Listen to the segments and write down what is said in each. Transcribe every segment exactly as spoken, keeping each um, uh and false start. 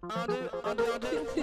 Un, deux, un, deux, un, deux.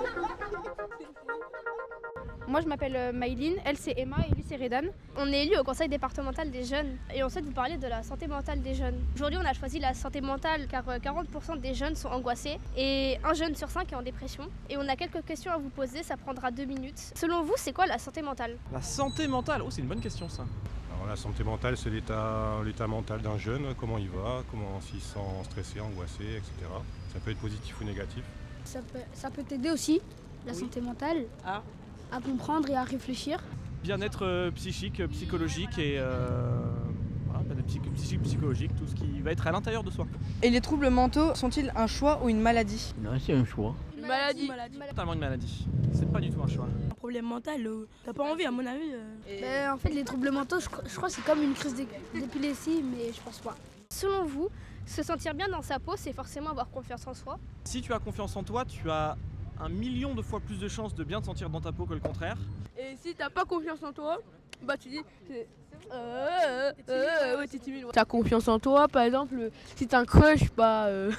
Moi je m'appelle euh, Maïline, elle c'est Emma et lui c'est Redan. On est élu au conseil départemental des jeunes et on souhaite vous parler de la santé mentale des jeunes. Aujourd'hui on a choisi la santé mentale car euh, quarante pour cent des jeunes sont angoissés et un jeune sur cinq est en dépression. Et on a quelques questions à vous poser, ça prendra deux minutes. Selon vous, c'est quoi la santé mentale? La santé mentale, oh c'est une bonne question ça. Alors, la santé mentale, c'est l'état, l'état mental d'un jeune, comment il va, comment s'il se sent stressé, angoissé, et cetera. Ça peut être positif ou négatif. Ça peut, ça peut t'aider aussi, la Oui. santé mentale, Ah. à comprendre et à réfléchir. Bien-être euh, psychique, euh, psychologique et euh, voilà, bien-être psy- psychique, psychologique, tout ce qui va être à l'intérieur de soi. Et les troubles mentaux sont-ils un choix ou une maladie? Non, c'est un choix. Une maladie. Totalement une maladie. C'est pas du tout un choix. Un problème mental, euh, t'as pas envie à mon avis. euh. Ben, en fait, les troubles mentaux, je, crois- je crois que c'est comme une crise d'é- d'épilepsie, mais je pense pas. Selon vous, se sentir bien dans sa peau, c'est forcément avoir confiance en soi? Si tu as confiance en toi, tu as un million de fois plus de chances de bien te sentir dans ta peau que le contraire. Et si t'as pas confiance en toi, bah tu dis. c'est- Euh, euh, euh, ouais, t'es timide. T'as confiance en toi, par exemple, si t'as un crush, bah. euh,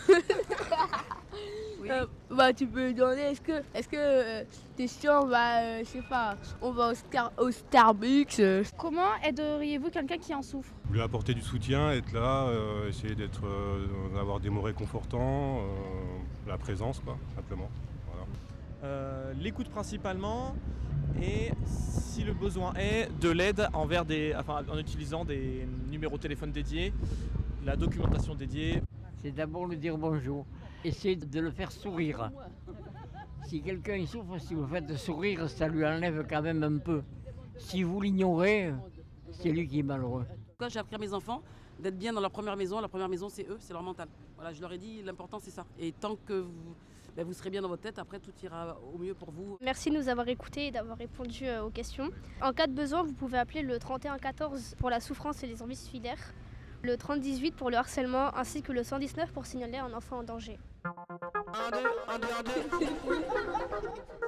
euh, bah tu peux lui demander est-ce que est-ce que euh, t'es sûr, bah euh, je sais pas, on va au, Star, au Starbucks. euh. Comment aideriez-vous quelqu'un qui en souffre? Lui apporter du soutien, être là, euh, essayer d'être, euh, d'avoir des mots réconfortants, euh, la présence, quoi, simplement. Voilà. Euh, L'écoute principalement et si le besoin est de l'aide envers des, enfin, en utilisant des numéros de téléphone dédiés, la documentation dédiée. C'est d'abord lui dire bonjour. Essayez de le faire sourire. Si quelqu'un souffre, si vous faites sourire, ça lui enlève quand même un peu. Si vous l'ignorez, c'est lui qui est malheureux. Quand j'ai appris à mes enfants d'être bien dans leur première maison, la première maison c'est eux, c'est leur mental. Voilà, je leur ai dit l'important c'est ça. Et tant que vous, ben, vous serez bien dans votre tête, après tout ira au mieux pour vous. Merci de nous avoir écoutés et d'avoir répondu euh, aux questions. En cas de besoin, vous pouvez appeler le trente et un quatorze pour la souffrance et les envies suicidaires, le trente dix-huit pour le harcèlement ainsi que le cent dix-neuf pour signaler un enfant en danger. Un, deux, un, deux, un, deux.